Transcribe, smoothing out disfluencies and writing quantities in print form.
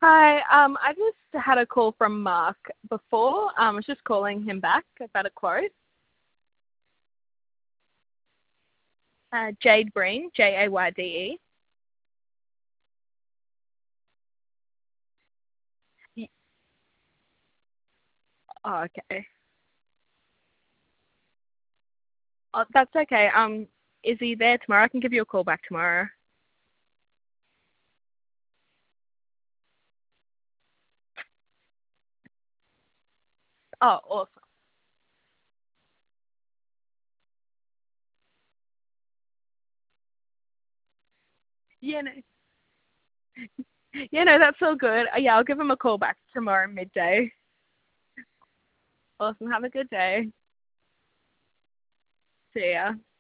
Hi, I just had a call from Mark before. I was just calling him back about a quote. Jade Breen, Jayde. Y- Oh, okay. Oh, that's okay. Is he there tomorrow? I can give you a call back tomorrow. Oh, awesome. Yeah, no, yeah, no, that's all good. Yeah, I'll give him a call back tomorrow midday. Awesome. Have a good day. See ya.